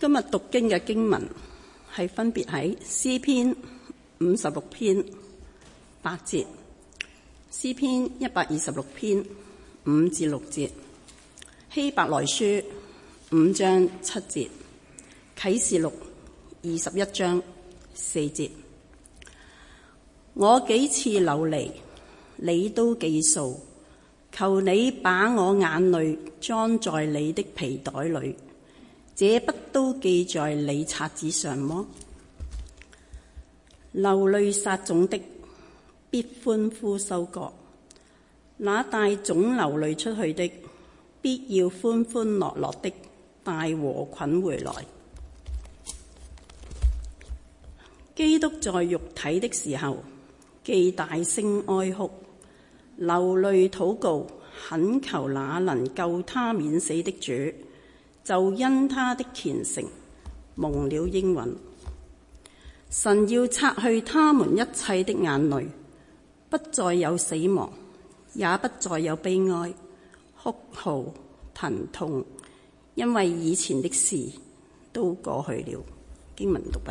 今日讀經嘅經文係分別喺詩篇56篇8節、詩篇126篇5至6節、希伯來書5章7節、啟示錄21章4節。我幾次流離，你都記數，求你把我眼淚裝在你的皮袋裏，這不都記在你冊子上麼？流淚撒種的，必歡呼收割；那帶種流淚出去的，必要歡歡樂樂的帶禾捆回來。基督在肉體的時候，既大聲哀哭，流淚禱告，懇求那能救他免死的主，就因他的虔誠蒙了應允。神要擦去他們一切的眼淚，不再有死亡，也不再有悲哀、哭號、疼痛，因為以前的事都過去了。經文讀畢。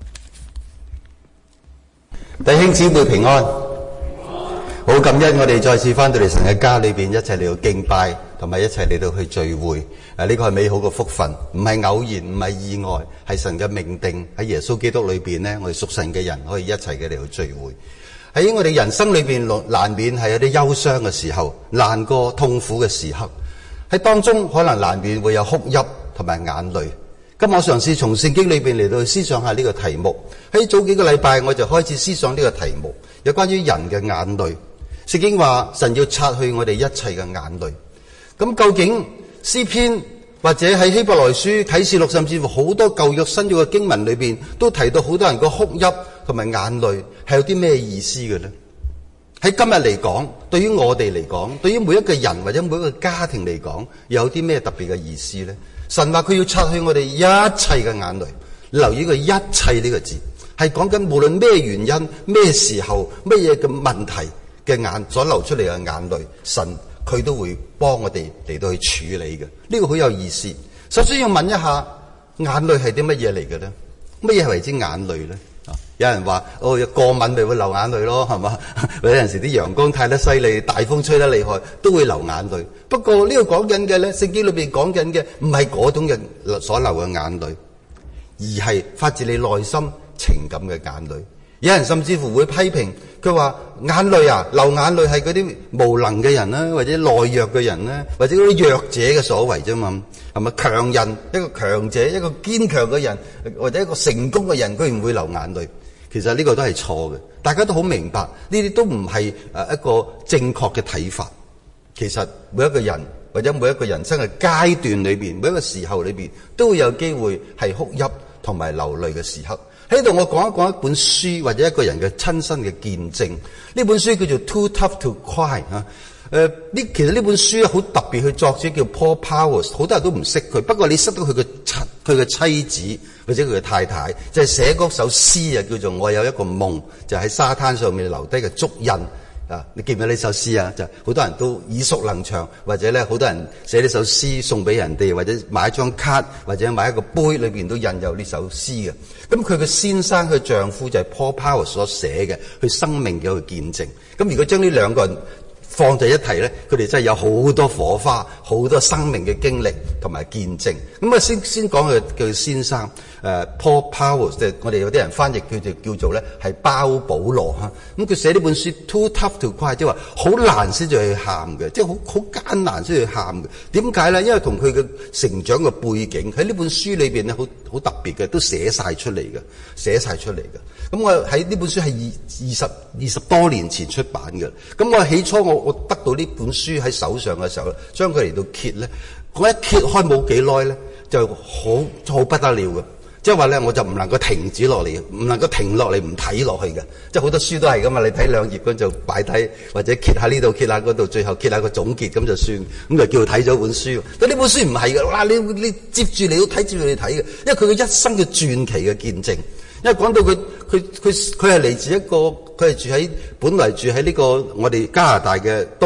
弟兄姊妹平安，好感恩我哋再次翻到嚟神嘅家裏邊，一齊嚟到敬拜，同埋一齊嚟到去聚會。呢個係美好嘅福分，唔係偶然，唔係意外，係神嘅命定。喺耶穌基督裏邊呢，我哋屬神嘅人可以一齊嘅嚟到聚會。喺我哋人生裏邊難免係有啲憂傷嘅時候，難過痛苦嘅時刻，喺當中可能難免會有哭泣同埋眼淚。今日我嘗試從聖經裏邊嚟到思想下呢個題目。喺早幾個禮拜我就開始思想呢個題目，有關於人嘅眼淚。聖經話神要擦去我哋一切嘅眼淚。咁究竟詩篇或者喺希伯來書、啟示錄，甚至乎好多舊約新約嘅經文裏邊，都提到好多人個哭泣同埋眼淚係有啲咩意思嘅呢？喺今日嚟講，對於我哋嚟講，對於每一個人或者每一個家庭嚟講，有啲咩特別嘅意思呢？神話佢要擦去我哋一切嘅眼淚，留意個一切呢個字，係講緊無論咩原因、咩時候、乜嘢嘅問題嘅眼所流出嚟嘅眼淚，神佢都會幫我哋嚟到去處理嘅。呢個好有意思。首先要問一下，眼淚係啲乜嘢嚟嘅咧？乜嘢係為之眼淚咧？有人話過敏咪會流眼淚咯，係嘛？或者有陣時啲陽光太得犀利，大風吹得厲害，都會流眼淚。不過呢個講緊嘅咧，聖經裏邊講緊嘅唔係嗰種嘅所流嘅眼淚，而係發自你內心情感嘅眼淚。有人甚至乎會批評佢話，眼淚啊，流眼淚係嗰啲無能嘅人啦，或者懦弱嘅人啦，或者嗰啲弱者嘅所為啫嘛。係咪強人，一個強者，一個堅強嘅人，或者一個成功嘅人，居然會流眼淚？其實呢個都係錯嘅，大家都好明白，呢啲都唔係一個正確嘅睇法。其實每一個人或者每一個人生嘅階段裏邊，每一個時候裏邊，都會有機會係哭泣同埋流淚嘅時刻。喺度我講一講一本書或者一個人嘅親身嘅見證。呢本書叫做 Too Tough to Cry 啊。其實呢本書好特別，佢作者叫 Paul Powers， 好多人都唔識佢。不過你識到佢嘅妻子或者佢嘅太太，就係寫嗰首詩啊，叫做《我有一個夢》，就喺沙灘上面留低嘅足印啊。你記唔記得呢首詩啊？就好多人都耳熟能詳，或者咧好多人寫呢首詩送俾人哋，或者買一張卡，或者買一個杯裏邊都印有呢首詩嘅。咁佢嘅先生，佢丈夫就係 Paul Powers 所寫嘅，佢生命嘅一個見證。咁如果將呢兩個人放在一起咧，佢哋真係有好多火花，好多生命嘅經歷同埋見證。咁啊，先講佢先生Paul Powers， 即係我哋有啲人翻譯佢叫做咧係包保羅哈。咁佢寫呢本書 Too Tough to Cry， 即係話好難先至去喊嘅，即係好艱難先去喊嘅。點解咧？因為同佢嘅成長嘅背景喺呢本書裏邊咧，好特別嘅，都寫晒出嚟嘅。咁我喺呢本書係二十多年前出版嘅。咁我起初我得到呢本書喺手上嘅時候，將佢嚟到揭咧，我一揭開冇幾耐咧，就好不得了嘅。即係話咧，我就唔能夠停止落嚟，唔能夠停落嚟唔睇落去嘅。即係好多書都係噶嘛，你睇兩頁咁就擺低，或者揭下呢度，揭下嗰度，最後揭下個總結咁就算，咁就叫佢睇咗本書。但呢本書唔係嘅，哇！你接住你要睇，接住你睇嘅，因為佢嘅一生嘅傳奇嘅見證。因為講到佢係嚟自一個，佢係本來住喺呢個我哋加拿大嘅東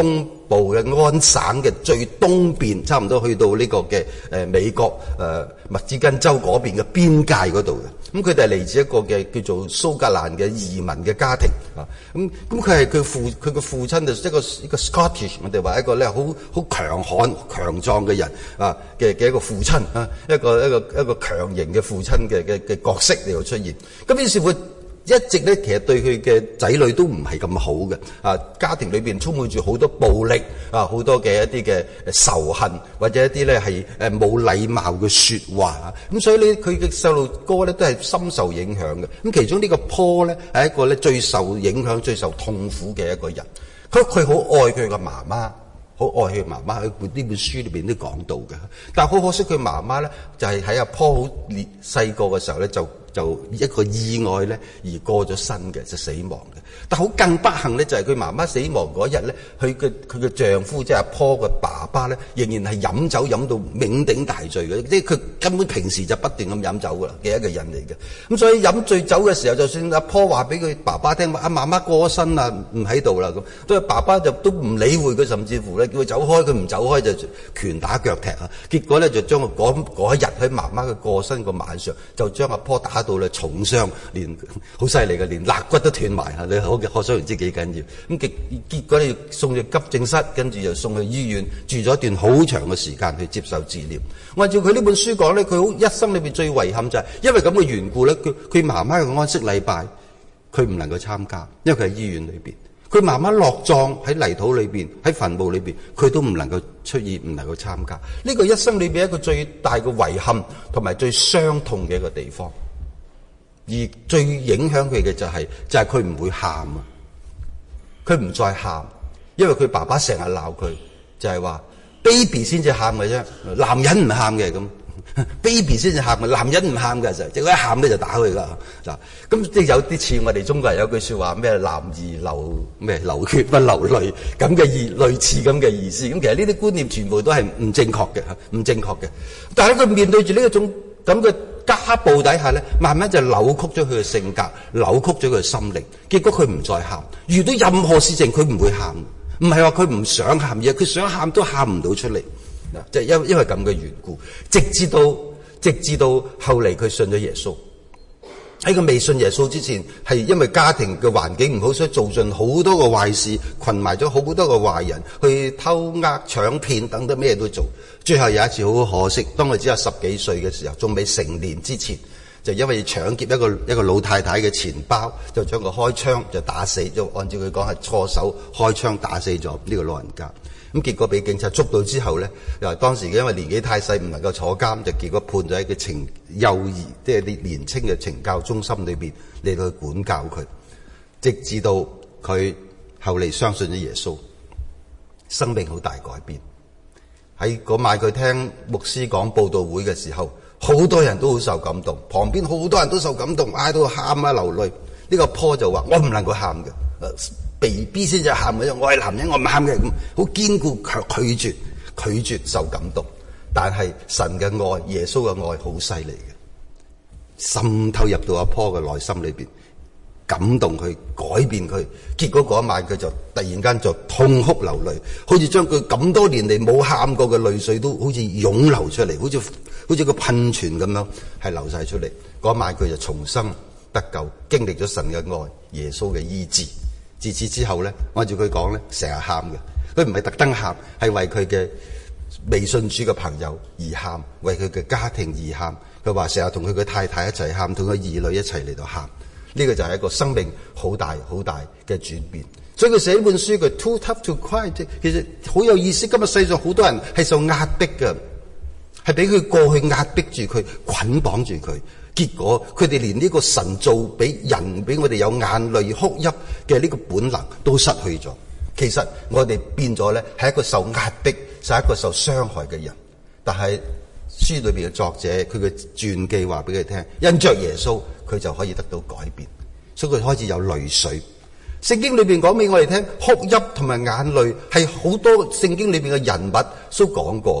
部嘅安省嘅最東邊，差唔多去到呢個嘅美國密芝根州嗰邊嘅邊界嗰度嘅。咁佢哋係嚟自一個嘅叫做蘇格蘭嘅移民嘅家庭啊。咁佢係佢嘅父親就一個 Scottish， 我哋話一個咧好強悍強壯嘅人啊嘅一個父親啊，一個強型嘅父親嘅角色嚟到出現。咁於是乎一直咧，其實對佢嘅仔女都唔係咁好嘅啊！家庭裏邊充滿住好多暴力啊，好多嘅一啲嘅仇恨，或者一啲咧係冇禮貌嘅説話啊！咁所以咧，佢嘅細路哥咧都係深受影響嘅。咁其中呢個 Paul 咧係一個咧最受影響、最受痛苦嘅一個人。佢好愛佢嘅媽媽，好愛佢媽媽。喺呢本書裏邊都講到嘅。但係好可惜，佢媽媽咧就係喺阿 Paul 好細個嘅時候咧就一個意外咧而過咗身嘅，就死亡嘅。但好更不幸咧，就係佢媽媽死亡嗰日咧，佢嘅丈夫即係阿 Paul 嘅爸爸咧，仍然係飲酒飲到酩酊大醉嘅，即係佢根本平時就不斷咁飲酒噶啦嘅一個人嚟嘅。咁所以飲醉酒嘅時候，就算阿 Paul 話俾佢爸爸聽話，阿媽媽過咗身啦，唔喺度啦咁，都係爸爸就都唔理會佢，甚至乎咧叫佢走開，佢唔走開就拳打腳踢啊。結果咧就將佢嗰一日喺媽媽嘅過身個晚上，就將阿 Paul打到咧重傷，連好犀利嘅，連肋骨都斷埋嚇。你可想而知幾緊要。咁結果你送去急症室，跟住又送去醫院住咗一段好長嘅時間去接受治療。按照佢呢本書講咧，佢好一生裏邊最遺憾就係因為咁嘅緣故咧，佢媽媽嘅安息禮拜佢唔能夠參加，因為佢喺醫院裏邊。佢媽媽落葬喺泥土裏邊，喺墳墓裏邊，佢都唔能夠出現，唔能夠參加。呢個一生裏邊一個最大嘅遺憾同埋最傷痛嘅一個地方。而最影響佢嘅就係佢唔會喊啊，佢唔再喊，因為佢爸爸成日鬧佢，就係話 baby 先至喊嘅啫，男人唔喊嘅咁。baby 先至喊嘅，男人唔喊嘅就係，佢一喊咧就打佢噶嗱。咁即係有啲似我哋中國人有句說話咩男兒流血不流淚咁嘅類似咁嘅意思。咁其實呢啲觀念全部都係唔正確嘅，唔正確嘅。但係佢面對住呢一種咁嘅家暴底下咧，慢慢就扭曲咗佢嘅性格，扭曲咗佢嘅心靈。結果佢唔再喊，遇到任何事情佢唔會喊，唔係話佢唔想喊，而係佢想喊都喊唔到出嚟。即係因為咁嘅緣故，直至到後嚟佢信咗耶穌。喺佢未信耶穌之前，係因為家庭嘅環境唔好，所以做盡好多個壞事，群埋咗好多個壞人，去偷呃搶騙等等咩都做。最後有一次好可惜，當佢只有10幾歲嘅時候，仲未成年之前，就因為搶劫一個老太太嘅錢包，就將佢開槍就打死，就按照佢講係錯手開槍打死咗呢個老人家。咁結果俾警察捉到之後咧，又當時因為年紀太細唔能夠坐監，就結果判咗喺個幼兒，即係啲年青嘅懲教中心裏邊嚟到去管教佢，直至到佢後嚟相信咗耶穌，生命好大改變。喺嗰晚佢聽牧師講佈道會嘅時候，好多人都好受感動，旁邊好多人都受感動，嗌到喊啊流淚。呢個Paul就話：我唔能夠喊嘅。BB 先至喊嘅，我係男人，我唔喊嘅，咁好堅固拒絕受感動。但係神嘅愛，耶穌嘅愛好犀利嘅，滲透入到阿 Paul 嘅內心裏邊，感動佢，改變佢。結果嗰一晚佢就突然間就痛哭流淚，好似將佢咁多年嚟冇喊過嘅淚水都好似湧流出嚟，好似個噴泉咁樣係流晒出嚟。嗰晚佢就重生得救，經歷咗神嘅愛，耶穌嘅醫治。自此之後咧，按照佢講咧，成日喊嘅，佢唔係特登喊，係為佢嘅未信主嘅朋友而喊，為佢嘅家庭而喊。佢話成日同佢嘅太太一齊喊，同佢兒女一齊嚟到喊。呢個就係一個生命好大嘅轉變。所以佢寫呢本書，佢 Too Tough to Cry， 其實好有意思。今日世上好多人係受壓迫嘅，係俾佢過去壓迫住佢，捆綁住佢。結果佢哋連呢個神造俾我哋有眼淚哭泣嘅呢個本能都失去咗。其實我哋變咗咧係一個受壓迫、係一個受傷害嘅人。但係書裏邊嘅作者佢嘅傳記話俾佢聽，因着耶穌佢就可以得到改變，所以佢開始有淚水。聖經裏邊講俾我哋聽，哭泣同埋眼淚係好多聖經裏邊嘅人物都講過嘅。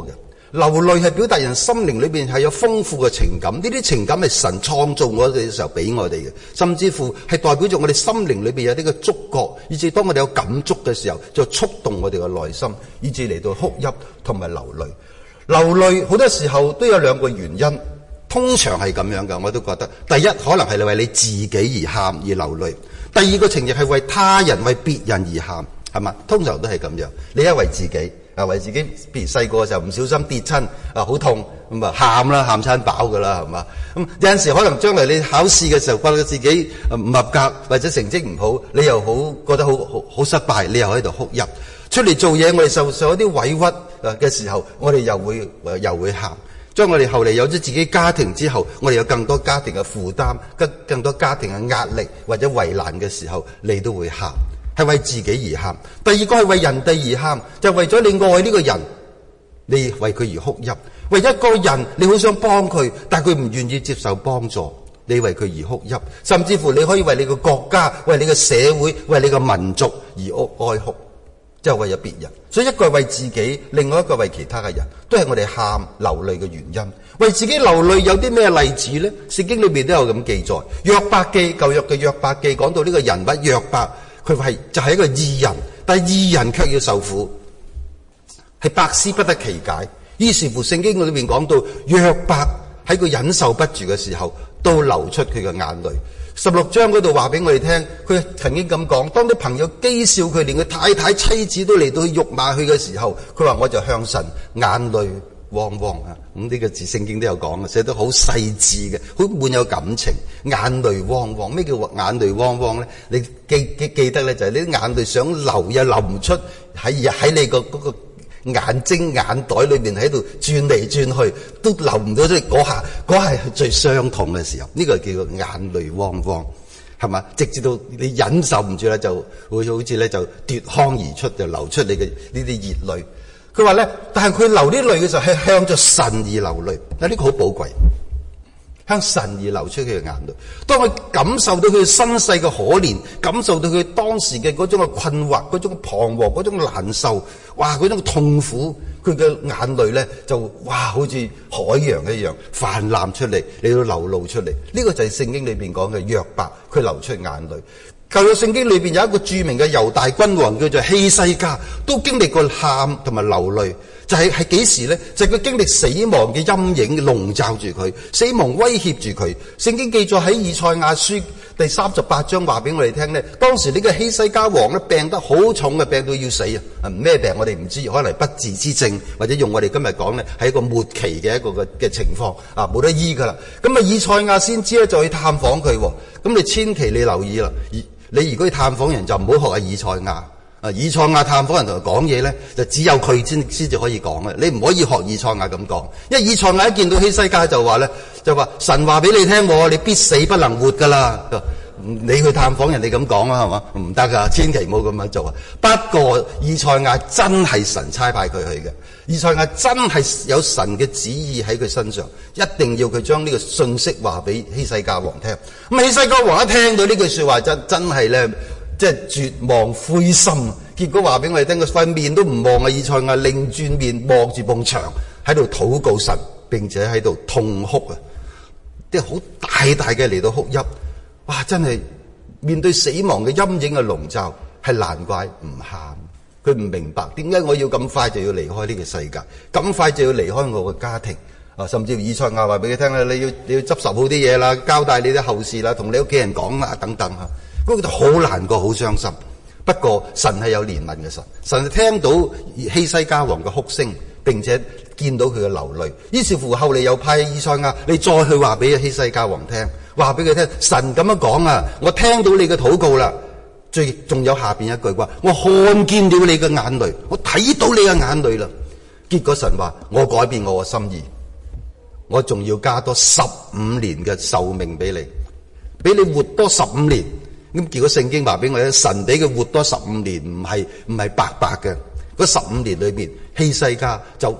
流淚係表達人心靈裏邊係有豐富嘅情感，呢啲情感係神創造我哋嘅時候俾我哋嘅，甚至乎係代表咗我哋心靈裏邊有啲嘅觸覺，以至當我哋有感觸嘅時候，就觸動我哋嘅內心，以至嚟到哭泣同埋流淚。流淚好多時候都有兩個原因，通常係咁樣嘅，我都覺得。第一，可能係為你自己而喊而流淚；第二個情形係為他人、為別人而喊，係嘛？通常都係咁樣。你一為自己。為自己，譬如細個嘅時候唔小心跌親，好痛，咁啊喊啦，喊餐飽噶啦，係嘛？咁有陣時可能將來你考試嘅時候，覺得自己唔合格或者成績唔好，你又覺得好失敗，你又喺度哭泣。出嚟做嘢，我哋受一啲委屈嘅時候，我哋又會喊。將我哋後嚟有咗自己家庭之後，我哋有更多家庭嘅負擔，更多家庭嘅壓力或者為難嘅時候，你都會喊。係為自己而喊。第二個係為人哋而喊，就係為咗你愛呢個人，你為佢而哭泣。為一個人，你好想幫佢，但係佢唔願意接受幫助，你為佢而哭泣。甚至乎你可以為你個國家、為你個社會、為你個民族而哀哭，即係為咗別人。所以一個係為自己，另外一個為其他嘅人，都係我哋喊流淚嘅原因。為自己流淚有啲咩例子呢？聖經裏邊都有咁記載。約伯記，舊約嘅約伯記講到呢個人物約伯。佢就係一個義人，但係義人卻要受苦，係百思不得其解。於是乎聖經裏面講到約伯喺佢忍受不住嘅時候，都流出佢嘅眼淚。16章嗰度話俾我哋聽，佢曾經咁講：當啲朋友譏笑佢，連佢太太妻子都嚟到去辱罵佢嘅時候，佢話我就向神眼淚汪汪啊！呢個字聖經都有講嘅，寫得好細緻嘅，好滿有感情。眼淚汪汪，咩叫眼淚汪汪咧？你記得咧，就係你啲眼淚想流又流唔出，喺你個嗰個眼睛眼袋裏邊喺度轉嚟轉去，都流唔到出嚟。嗰下係最傷痛嘅時候，呢個叫做眼淚汪汪，係嘛？直至到你忍受唔住啦，就會好似咧就奪眶而出，就流出你嘅呢啲熱淚。佢話咧，但係佢流啲淚嘅時候係向着神而流淚，嗱，呢個好寶貴，向神而流出佢嘅眼淚。當佢感受到佢身世嘅可憐，感受到佢當時嘅嗰種嘅困惑、嗰種彷徨、嗰種難受，哇，嗰種痛苦，佢嘅眼淚咧就哇，好似海洋一樣泛濫出嚟，你要流露出嚟。呢個就係聖經裏邊講嘅約伯，佢流出眼淚。舊約聖經裏邊有一個著名嘅猶大君王叫做希西家，都經歷過喊同埋流淚。就係幾時呢？就係佢經歷死亡嘅陰影籠罩住佢，死亡威脅住佢。聖經記載喺以賽亞書第38章話俾我哋聽呢，當時呢個希西家王呢，病得好重嘅，病到要死啊！咩病我哋唔知，可能不治之症，或者用我哋今日講呢，係一個末期嘅一個嘅情況啊，冇得醫噶啦。咁啊，以賽亞先知咧就去探訪佢，咁你千祈你留意啦。你如果去探訪人就唔好學下以賽亞。以賽亞探訪人同佢講嘢咧，就只有佢先至可以講嘅。你唔可以學以賽亞咁講，因為以賽亞一見到希西家就話咧，就話神話俾你聽，你必死不能活噶啦。你去探訪人哋咁講啊，係嘛？唔得噶，千祈唔好咁樣做啊。不過以賽亞真係神差派佢去嘅，以賽亞真係有神嘅旨意喺佢身上，一定要佢將呢個信息話俾希西家王聽。咁希西家王一聽到呢句說話，真係咧。即係絕望灰心，結果話俾我哋聽，佢塊面都唔望啊！以賽亞擰轉面望住埲牆，喺度禱告神，並且喺度痛哭啊！即係好大嘅嚟到哭泣，哇！真係面對死亡嘅陰影嘅籠罩，係難怪唔喊。佢唔明白點解我要咁快就要離開呢個世界，咁快就要離開我嘅家庭啊！甚至以賽亞話俾佢聽啦，你要執拾好啲嘢啦，交代你啲後事啦，同你屋企人講啦，等等吓。嗰個就好難過，好傷心。不過神係有憐憫嘅神，神聽到希西家王嘅哭聲，並且見到佢嘅流淚，於是乎後嚟又派以賽亞，你再去話俾希西家王聽，話俾佢聽，神咁樣講啊，我聽到你嘅禱告啦。仲有下邊一句話，我看見了你嘅眼淚，我睇到你嘅眼淚啦。結果神話，我改變我嘅心意，我仲要加多15年嘅壽命俾你，俾你活多15年。咁結果聖經話俾我聽，神俾佢活多15年，唔係白白嘅。嗰15年裏邊，希西家就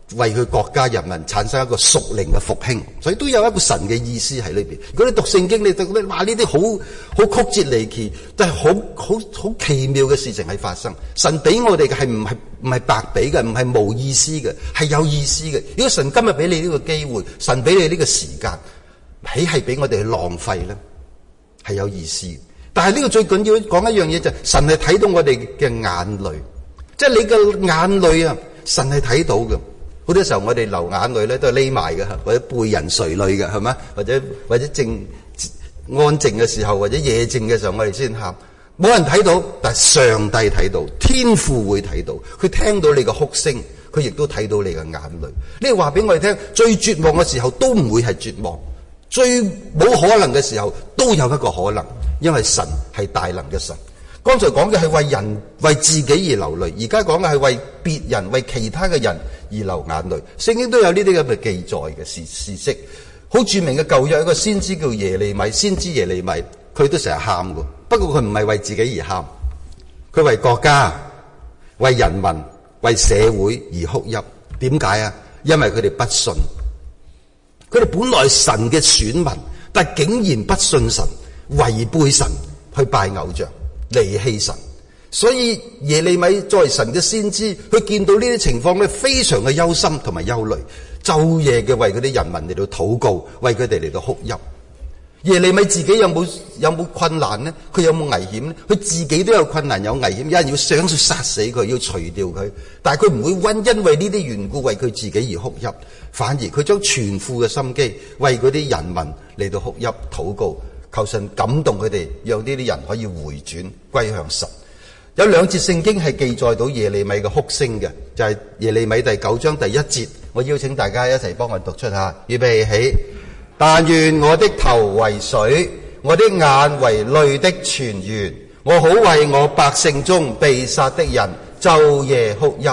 為佢國家人民產生一個屬靈嘅復興，所以都有一個神嘅意思喺裏邊。如果你讀聖經，你讀咧話呢啲好曲折離奇，但係好奇妙嘅事情係發生。神俾我哋嘅係唔係白俾嘅，唔係冇意思嘅，係有意思嘅。如果神今日俾你呢個機會，神俾你呢個時間，豈係俾我哋去浪費咧？係有意思嘅。但係呢個最緊要講一樣嘢就係神係睇到我哋嘅眼淚，即係你嘅眼淚啊，神係睇到嘅。好多時候我哋流眼淚咧都係匿埋嘅，或者背人垂淚嘅，係咪？或者安靜嘅時候，或者夜靜嘅時候，我哋先喊。冇人睇到，但係上帝睇到，天父會睇到，佢聽到你嘅哭聲，佢亦都睇到你嘅眼淚。呢個話俾我哋聽，最絕望嘅時候都唔會係絕望，最冇可能嘅時候都有一個可能，因為神係大能嘅神。剛才講嘅係為人為自己而流淚，而家講嘅係為別人為其他嘅人而流眼淚。聖經都有呢啲咁嘅記載嘅事跡。好著名嘅舊約有一個先知叫耶利米，先知耶利米佢都成日喊㗎，不過佢唔係為自己而喊，佢為國家、為人民、為社會而哭泣。點解啊？因為佢哋不信，佢哋本來神嘅選民，但係竟然不信神，違背神，去拜偶像，離棄神。所以耶利米作為神嘅先知，佢見到呢啲情況咧，非常嘅憂心同埋憂慮，晝夜嘅為嗰啲人民嚟到禱告，為佢哋嚟到哭泣。耶利米自己有冇困難呢？佢有冇危險呢？佢自己都有困難有危險，有人要想要殺死佢，要除掉佢，但係佢唔會因為呢啲緣故為佢自己而哭泣，反而佢將全副嘅心機為嗰啲人民嚟到哭泣禱告，求神感動佢哋，讓呢啲人可以回轉歸向神。有兩節聖經係記載到耶利米嘅哭聲嘅，就係耶利米第9章第1節，我邀請大家一齊幫我讀出下。預備起。但願我的頭為水，我的眼為淚的泉源，我好為我百姓中被殺的人晝夜哭泣。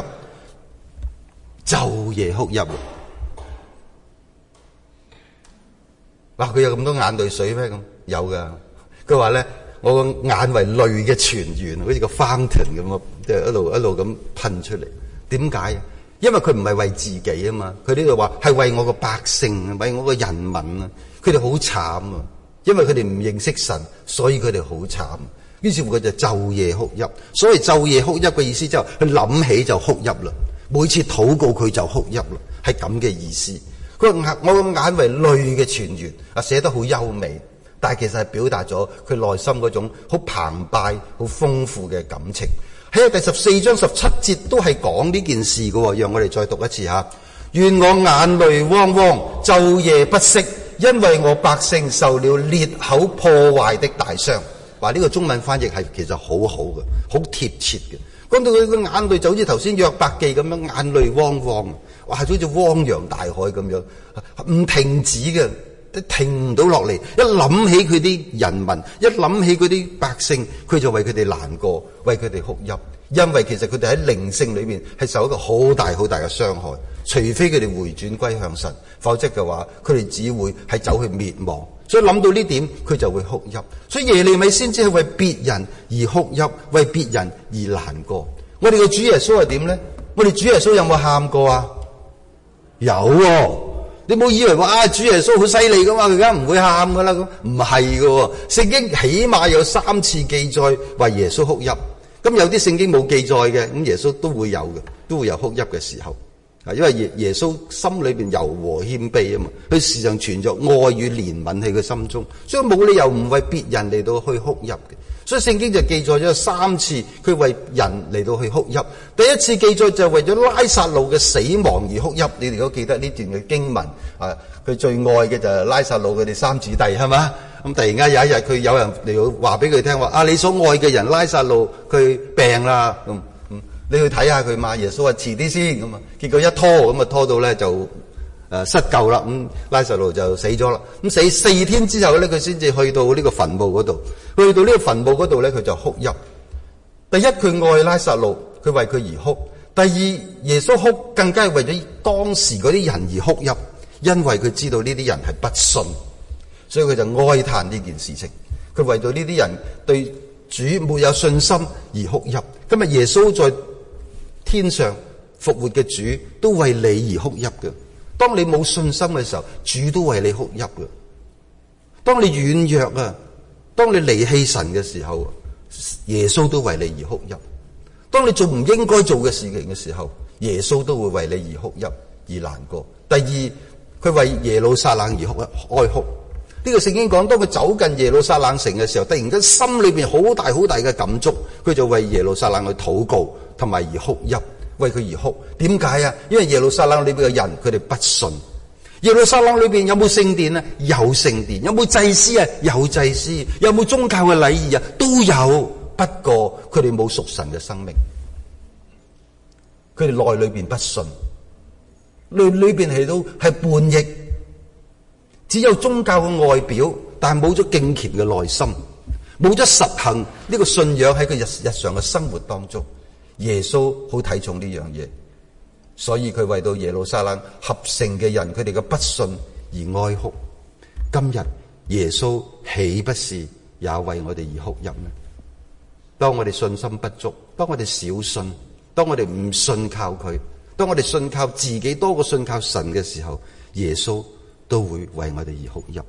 晝夜哭泣。哇！佢有咁多眼淚水咩？咁有噶。佢話咧，我個眼為淚嘅泉源，好似個 fountain 咁啊，即係一路咁噴出嚟。點解？因為佢唔係為自己啊嘛，佢呢度話係為我個百姓，為我個人民啊，佢哋好慘啊，因為佢哋唔認識神，所以佢哋好慘。於是乎佢就晝夜哭泣。所謂晝夜哭泣嘅意思就係佢諗起就哭泣啦，每次禱告佢就哭泣啦，係咁嘅意思。佢話我個眼為淚嘅泉源啊，寫得好優美，但係其實係表達咗佢內心嗰種好澎湃、好豐富嘅感情。喺第14章17節都係講呢件事嘅，讓我哋再讀一次吓。願我眼淚汪汪，晝夜不息，因為我百姓受了裂口破壞的大傷。話呢個中文翻譯係其實好好嘅，好貼切嘅。講到佢個眼淚就好似頭先約伯記咁樣，眼淚汪汪，哇，好似汪洋大海咁樣，唔停止嘅。停唔到落嚟，一諗起佢啲人民，一諗起佢啲百姓，佢就為佢哋難過，為佢哋哭泣。因為其實佢哋喺靈性裏面係受一個好大好大嘅傷害，除非佢哋回轉歸向神，否則嘅話，佢哋只會係走去滅亡。所以諗到呢點，佢就會哭泣。所以耶利米先知係為別人而哭泣，為別人而難過。我哋嘅主耶穌係點咧？我哋主耶穌有冇喊過啊？有喎。你冇以為話主耶穌好犀利噶嘛，佢而家唔會喊噶啦，咁唔係噶。聖經起碼有3次記載為耶穌哭泣，咁有啲聖經冇記載嘅，咁耶穌都會有嘅，都會有哭泣嘅時候。因為耶穌心裏邊柔和謙卑啊嘛，佢時常存着愛與憐憫喺佢心中，所以冇理由唔為別人嚟到去哭泣嘅。所以聖經就記載咗3次，佢為人嚟到去哭泣。第一次記載就係為咗拉撒路嘅死亡而哭泣。你哋都記得呢段嘅經文啊？佢最愛嘅就係拉撒路佢哋3子弟係嘛？咁突然間有一日佢有人嚟到話俾佢聽話你所愛嘅人拉撒路佢病啦，你去睇下佢嘛？耶穌話遲啲先咁啊，結果一拖咁啊拖到咧就失救啦，拉撒路就死咗啦。咁死4天之後咧，佢先至去到呢個墳墓嗰度。去到呢個墳墓嗰度咧，佢就哭泣。第一，佢愛拉撒路，佢為佢而哭；第二，耶穌哭更加係為咗當時嗰啲人而哭泣，因為佢知道呢啲人係不信，所以佢就哀嘆呢件事情。佢為到呢啲人對主沒有信心而哭泣。今日耶穌在天上復活嘅主都為你而哭泣嘅。當你冇信心嘅時候，主都為你哭泣嘅。當你軟弱啊，當你離棄神嘅時候，耶穌都為你而哭泣。當你做唔應該做嘅事情嘅時候，耶穌都會為你而哭泣而難過。第二，佢為耶路撒冷而哀哭。呢個聖經講，當佢走近耶路撒冷城嘅時候，突然間心裏邊好大好大嘅感觸，佢就為耶路撒冷去禱告，同埋而哭泣，為佢而哭。點解啊？因為耶路撒冷裏邊嘅人，佢哋不信。耶路撒冷裏邊有冇聖殿啊？有聖殿。有冇祭司啊？有祭司。有冇宗教嘅禮儀啊？都有。不過佢哋冇屬神嘅生命，佢哋內裏邊不信，裏邊係叛逆，只有宗教嘅外表，但係冇咗敬虔嘅內心，冇咗實行呢個信仰喺佢日常嘅生活當中。耶穌好睇重呢樣嘢，所以佢為到耶路撒冷合城嘅人，佢哋嘅不信而哀哭。今日耶穌豈不是也為我哋而哭泣呢？當我哋信心不足，當我哋小信，當我哋唔信靠佢，當我哋信靠自己多過信靠神嘅時候，耶穌都會為我哋而哭泣。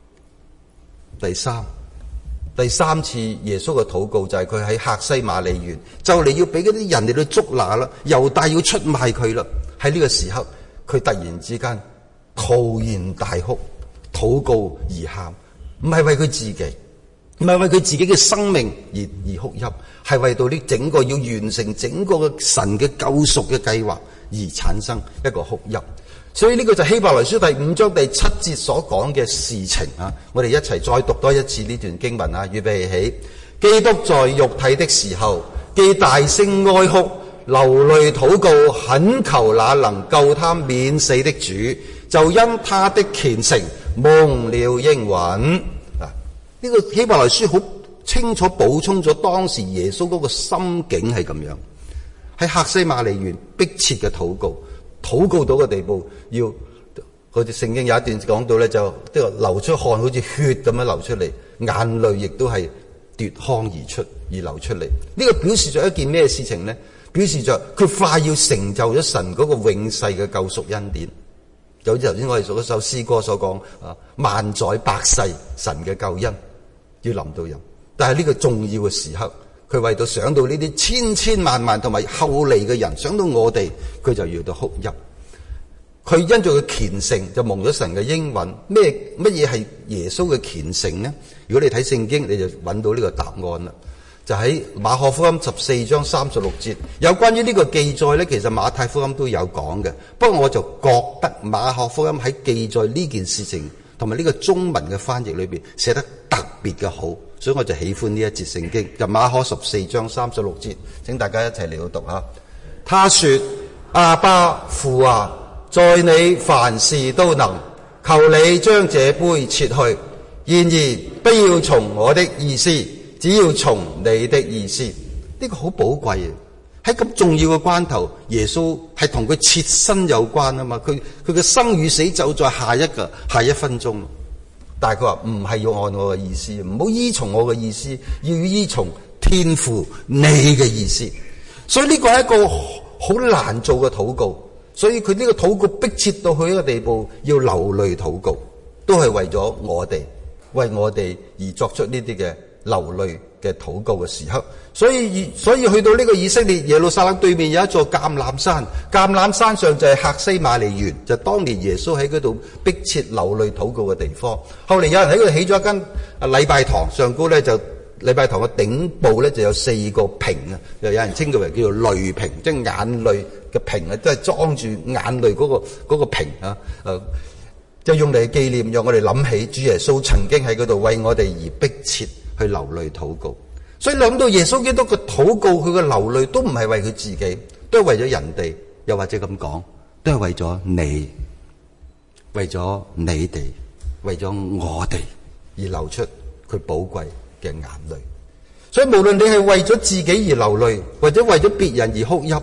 第三次耶穌嘅禱告就係佢喺客西馬尼園，就嚟要俾嗰啲人哋去捉拿啦，猶大要出賣佢啦。喺呢個時刻，佢突然之間徒然大哭，禱告而喊，唔係為佢自己，唔係為佢自己嘅生命而哭泣，係為到呢整個要完成整個嘅神嘅救贖嘅計劃而產生一個哭泣。所以呢個就希伯來書第5章第7節所講嘅事情啊！我哋一齊再讀多一次呢段經文啊！預備起，基督在肉體的時候，既大聲哀哭，流淚禱告，懇求那能救他免死的主，就因他的虔誠蒙了應允。啊！呢個希伯來書好清楚補充咗當時耶穌嗰個心境係咁樣，喺客西馬尼園迫切嘅禱告到個地步，要好似聖經有一段講到咧，就流出汗，好似血咁樣流出嚟，眼淚亦都係奪眶而出而流出嚟。呢個表示咗一件咩事情呢？表示咗佢快要成就咗神嗰個永世嘅救贖恩典。就好似頭先我哋嗰首詩歌所講啊，萬載百世神嘅救恩要臨到人。但係呢個重要嘅時刻，佢為到想到呢啲千千萬萬同埋後嚟嘅人，想到我哋，佢就要到哭泣。佢因住佢虔誠就蒙咗神嘅應允。乜嘢係耶穌嘅虔誠呢？如果你睇聖經，你就揾到呢個答案啦。就喺馬可福音14章36節，有關於呢個記載呢，其實馬太福音都有講嘅。不過我就覺得馬可福音喺記載呢件事情同埋呢個中文嘅翻譯裏邊寫得特別嘅好，所以我就喜歡呢一節聖經。就馬可14章36節，請大家一齊嚟到讀下。他說：阿爸父啊，在你凡事都能，求你將這杯撤去，然而不要從我的意思，只要從你的意思。呢個好寶貴啊！喺咁重要嘅關頭，耶穌係同佢切身有關啊嘛。佢嘅生與死就在下一分鐘。但係佢話唔係要按我嘅意思，唔好依從我嘅意思，要依從天父你嘅意思。所以呢個係一個好難做嘅禱告。所以佢呢個禱告迫切到去一個地步，要流淚禱告，都係為咗我哋，為我哋而作出呢啲嘅流淚嘅禱告嘅時刻。所以去到呢個以色列耶路撒冷對面有一座橄欖山，橄欖山上就係客西馬尼園，就當年耶穌喺嗰度迫切流淚禱告嘅地方。後嚟有人喺嗰度起咗一間禮拜堂，上高咧就禮拜堂嘅頂部咧就有4個瓶啊，又有人稱佢為叫做淚瓶，即係眼淚嘅瓶啊，即係裝住眼淚嗰個瓶啊，就用嚟紀念，讓我哋諗起主耶穌曾經喺嗰度為我哋而迫切去流淚禱告。所以諗到耶穌基督嘅禱告，佢嘅流淚都唔係為佢自己，都係為咗人哋，又或者咁講，都係為咗你，為咗你哋，為咗我哋而流出佢寶貴嘅眼淚。所以無論你係為咗自己而流淚，或者為咗別人而哭泣，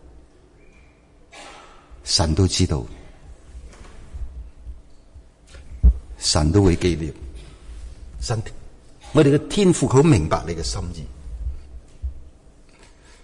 神都知道，神都會紀念。我哋嘅天父佢好明白你嘅心意。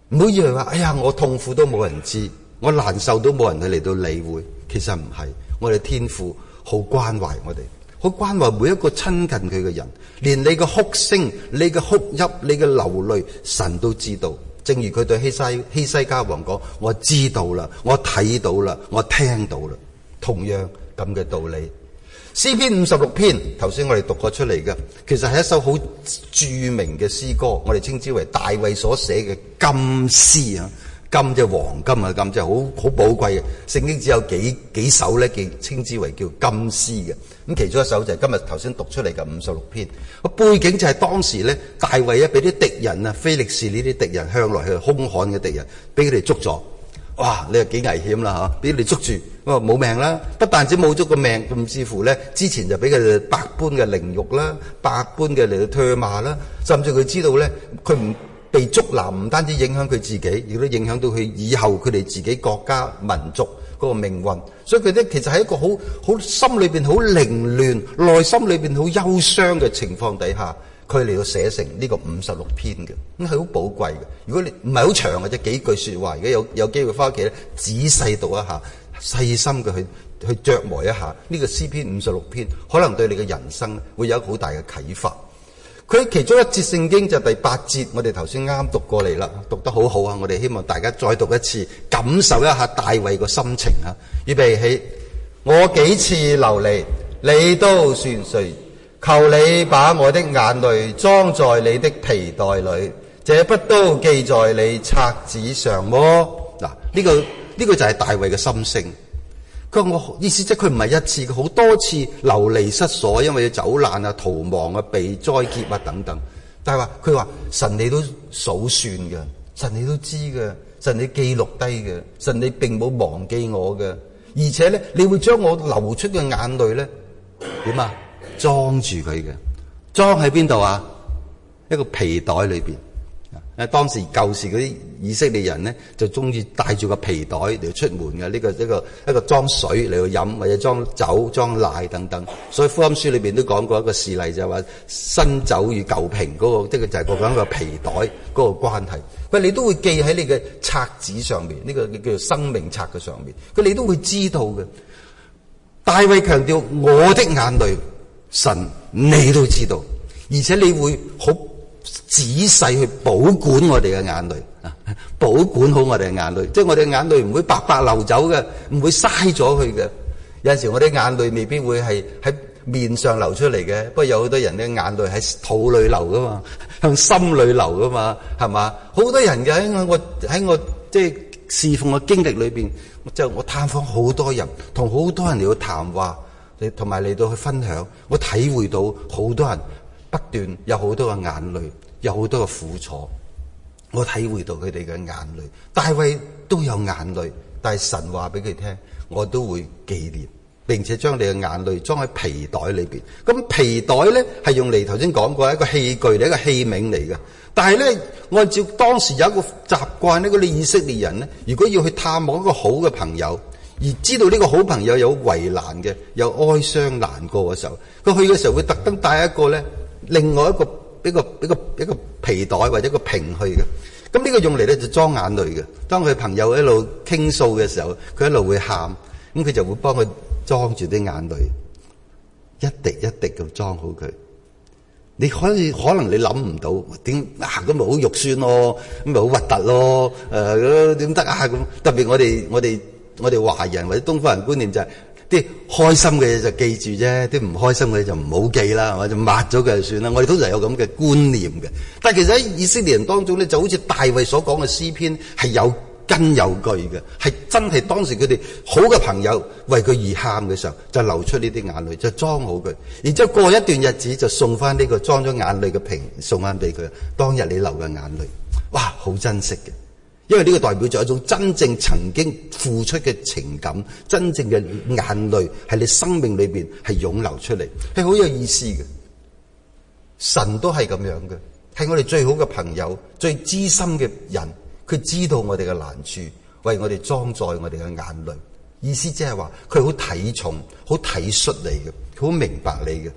唔好以為話，哎呀，我痛苦都冇人知，我難受都冇人去嚟到理會。其實唔係，我哋天父好關懷我哋，好關懷每一個親近佢嘅人，連你嘅哭聲、你嘅哭泣、你嘅流淚，神都知道。正如佢對希西家王講：我知道啦，我睇到啦，我聽到啦。同樣咁嘅道理。詩篇56篇，頭先我哋讀過出嚟嘅，其實係一首好著名嘅詩歌，我哋稱之為大衛所寫嘅金詩啊。金即係黃金啊，金即係好寶貴嘅。聖經只有幾首咧，稱之為叫金詩嘅。咁其中一首就係今日頭先讀出嚟嘅56篇。個背景就係當時咧，大衛咧俾啲敵人啊，非利士呢啲敵人向來係兇悍嘅敵人，俾佢哋捉咗。哇！你又幾危險啦嚇，俾你捉住，冇命啦！不但止冇咗個命，甚至乎咧，之前就俾佢哋百般嘅凌辱啦，百般嘅嚟到唾罵啦，甚至佢知道咧，佢唔被捉拿，唔單止影響佢自己，亦都影響到佢以後佢哋自己國家民族嗰個命運。所以佢哋其實喺一個好心裏邊好凌亂，內心裏邊好憂傷嘅情況底下，佢嚟到寫成呢個56篇嘅，咁係好寶貴嘅。如果你唔係好長嘅啫，幾句說話，如果有機會翻屋企咧，仔細讀一下，細心嘅去琢磨一下呢個詩篇56篇，可能對你嘅人生會有好大嘅啟發。佢其中一節聖經就第8節，我哋頭先啱讀過嚟啦，讀得好好啊！我哋希望大家再讀一次，感受一下大衛個心情啊！預備起，我幾次流離，你都算誰？求你把我的眼淚裝在你的皮袋裏，這不都記在你冊子上麼？嗱，呢個就係大衛嘅心聲。佢話我意思即係佢唔係一次，佢好多次流離失所，因為要走難啊、逃亡啊、被災劫啊等等。但係佢話神你都數算嘅，神你都知嘅，神你記錄低嘅，神你並冇忘記我嘅，而且咧你會將我流出嘅眼淚咧點啊？裝住佢嘅，裝喺邊度啊？一個皮袋裏邊。當時舊時嗰啲以色列人咧，就中意帶住個皮袋嚟出門嘅。一個裝水嚟去飲，或者裝酒、裝奶等等。所以福音書裏邊都講過一個事例，就係話新酒與舊瓶嗰個，即係就係講緊個皮袋嗰個關係。佢你都會記喺你嘅冊子上面，呢個叫做生命冊嘅上面。佢你都會知道嘅。大衛強調我的眼淚。神你都知道，而且你會好仔細去保管我哋嘅眼淚啊，保管好我哋嘅眼淚，即係我哋嘅眼淚唔會白白流走嘅，唔會嘥咗佢嘅。有陣時我哋眼淚未必會係喺面上流出嚟嘅，不過有好多人咧眼淚喺肚裏流噶嘛，向心裏流噶嘛，係嘛？好多人嘅喺我即係侍奉嘅經歷裏邊，就我探訪好多人，同好多人嚟到談話。同埋嚟到去分享，我體會到好多人不斷有好多嘅眼淚，有好多嘅苦楚，我體會到佢哋嘅眼淚。大衛都有眼淚，但係神話俾佢聽，我都會紀念，並且將你嘅眼淚裝喺皮袋裏邊。咁皮袋咧係用嚟頭先講過一個器具嚟，一個器皿嚟嘅。但係咧，按照當時有一個習慣呢，嗰啲以色列人咧，如果要去探望一個好嘅朋友，而知道呢個好朋友有為難嘅，有哀傷難過嘅時候，佢去嘅時候會特登帶一個咧，另外一個皮袋或者一個瓶去嘅。咁呢個用嚟咧就裝眼淚嘅。當佢朋友一路傾訴嘅時候，佢一路會喊，咁佢就會幫佢裝住啲眼淚，一滴一滴咁裝好佢。你可能你諗唔到點咁咪好肉酸咯，咁咪好核突咯，點得啊咁？特別我哋華人或者東方人觀念就係啲開心嘅嘢就記住啫，啲唔開心嘅嘢就唔好記啦，係嘛？就抹咗佢就算啦。我哋通常有咁嘅觀念嘅，但係其實喺以色列人當中咧，就好似大衛所講嘅詩篇係有根有據嘅，係真係當時佢哋好嘅朋友為佢而喊嘅時候，就流出呢啲眼淚，就裝好佢，然之後過一段日子就送翻呢個裝咗眼淚嘅瓶送翻俾佢。當日你流嘅眼淚，哇，好珍惜嘅。因為呢個代表咗一種真正曾經付出嘅情感，真正嘅眼淚係你生命裏邊係湧流出嚟，係好有意思嘅。神都係咁樣嘅，係我哋最好嘅朋友，最知心嘅人，佢知道我哋嘅難處，為我哋裝載我哋嘅眼淚。意思即係話佢好體重、好體恤你嘅，佢好明白你嘅。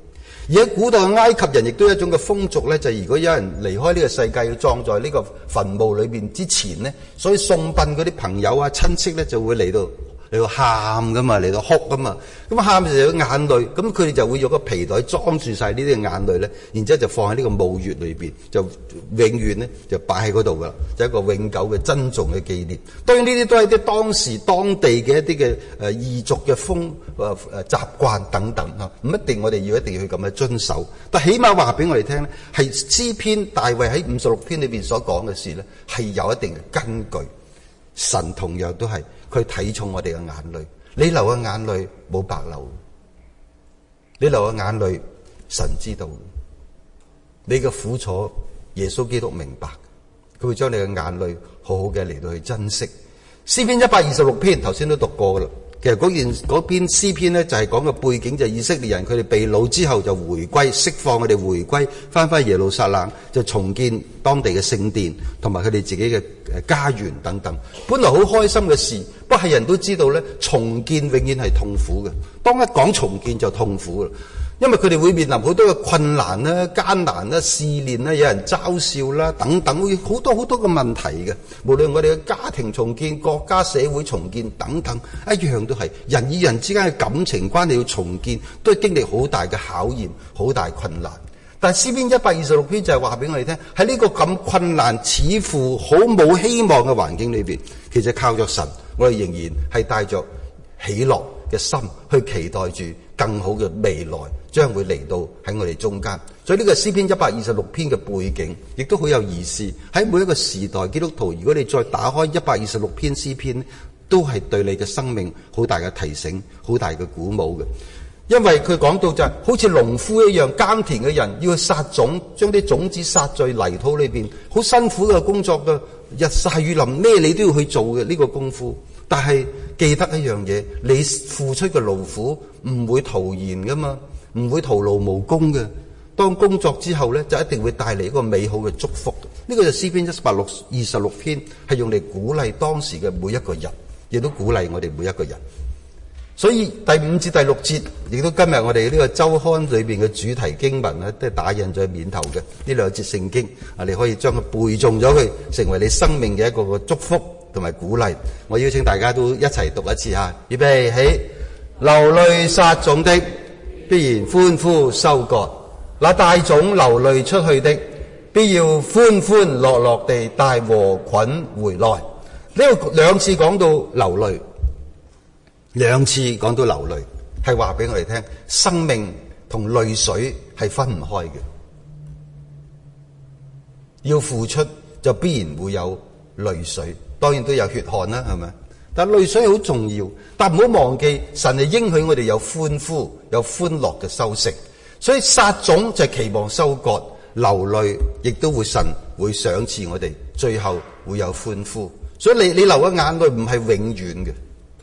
而喺古代嘅埃及人亦都有一種嘅風俗咧，就係如果有人離開呢個世界要葬在呢個墳墓裏邊之前咧，所以送殯嗰啲朋友啊親戚咧就會嚟到喊噶嘛，嚟到哭噶嘛，咁喊就有眼淚，咁佢哋就會用個皮袋裝住晒呢啲眼淚咧，然之後就放喺呢個墓穴裏邊，就永遠咧就擺喺嗰度噶啦，就一個永久嘅珍重嘅紀念。當然呢啲都係啲當時當地嘅一啲嘅異族嘅習慣等等嚇，唔一定我哋一定要去咁樣遵守，但起碼話俾我哋聽咧，係詩篇大衛喺56篇裏邊所講嘅事咧，係有一定嘅根據。神同樣都係佢睇重我哋嘅眼淚，你流嘅眼淚冇白流，你流嘅眼淚神知道，你嘅苦楚耶穌基督明白，佢會將你嘅眼淚好好嘅嚟到去珍惜。詩篇126篇頭先都讀過噶啦，其實嗰篇詩篇咧就係講嘅背景就係以色列人佢哋被擄之後就回歸，釋放佢哋回歸翻耶路撒冷，就重建當地嘅聖殿同埋佢哋自己嘅家園等等，本來好開心嘅事，不過係人都知道咧，重建永遠係痛苦嘅。當一講重建就痛苦啦，因為佢哋會面臨好多嘅困難啦、艱難啦、試煉啦、有人嘲笑啦等等，會好多嘅問題嘅。無論我哋嘅家庭重建、國家社會重建等等，一樣都係人與人之間嘅感情關係要重建，都係經歷好大嘅考驗、好大困難。但係詩篇126篇就係話俾我哋聽，喺呢個咁困難、似乎好冇希望嘅環境裏邊，其實靠着神，我哋仍然係帶着喜樂嘅心去期待住更好嘅未來將會嚟到喺我哋中間。所以呢個詩篇126篇嘅背景亦都好有意思。喺每一個時代基督徒，如果你再打開126篇詩篇，都係對你嘅生命好大嘅提醒、好大嘅鼓舞嘅。因為佢講到就係好似農夫一樣，耕田嘅人要去撒種，將啲種子撒在泥土裏邊，好辛苦嘅工作嘅，日曬雨淋咩你都要去做嘅呢個功夫。但係記得一樣嘢，你付出嘅勞苦唔會徒然噶嘛，唔會徒勞無功嘅。當工作之後咧，就一定會帶嚟一個美好嘅祝福。呢個就詩篇126篇係用嚟鼓勵當時嘅每一個人，亦都鼓勵我哋每一個人。所以第5至第6節，亦都今日我哋呢個周刊裏邊嘅主題經文咧，都係打印咗喺面頭嘅呢兩節聖經啊，你可以將佢背誦咗佢，成為你生命嘅一個個祝福同埋鼓勵。我邀請大家都一齊讀一次吓，預備起，流淚撒種的，必然歡呼收割；那帶種流淚出去的，必要歡歡樂樂地帶禾捆回來。呢個兩次講到流淚。兩次講到流淚，係話俾我哋聽，生命同淚水係分唔開嘅。要付出就必然會有淚水，當然都有血汗啦，係咪？但淚水好重要，但唔好忘記神係應許我哋有歡呼、有歡樂嘅收成。所以撒種就係期望收割，流淚亦都會神會賞賜我哋，最後會有歡呼。所以你流嘅眼淚唔係永遠嘅。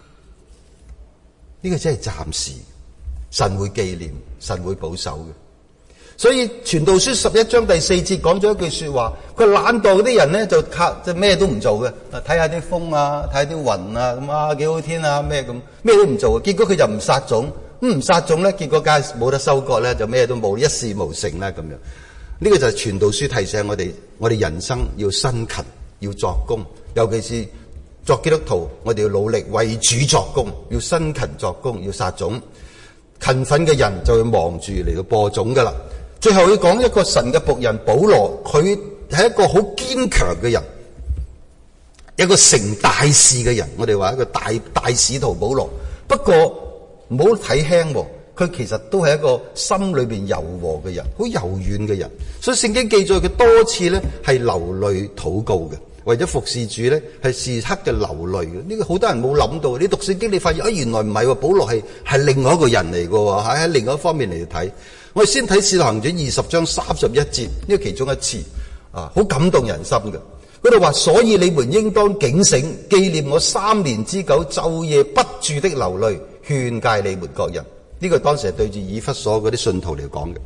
呢個真係暫時，神會紀念，神會保守嘅。所以傳道書11章第4節講咗一句說話，佢懶惰嗰啲人咧就咩都唔做嘅，睇下啲風啊，睇下啲雲啊，咁啊幾好天啊，咩咁咩都唔做，結果佢就唔撒種，唔撒種咧，結果梗係冇得收割咧，就咩都冇，一事無成啦咁樣。呢個就係傳道書提醒我哋人生要辛勤，要作工，尤其是作基督徒，我哋要努力為主作工，要辛勤作工，要撒種。勤奮嘅人就會忙住嚟到播種噶啦。最後要講一個神嘅僕人保羅，佢係一個好堅強嘅人，一個成大事嘅人。我哋話一個大使徒保羅。不過唔好睇輕，佢其實都係一個心裏邊柔和嘅人，好柔軟嘅人。所以聖經記載佢多次咧係流淚禱告嘅。為咗服侍主咧，係時刻嘅流淚嘅。呢個好多人冇諗到。你讀聖經，你發現原來唔係喎，保羅係另外一個人嚟嘅喎，喺另外一方面嚟睇。我哋先睇《使徒行傳》20章31節，呢個其中一次啊，好感動人心嘅。嗰度話：所以你們應當警醒，紀念我3年之久，晝夜不住的流淚，勸誡你們各人。呢個當時係對住以弗所嗰啲信徒嚟講嘅。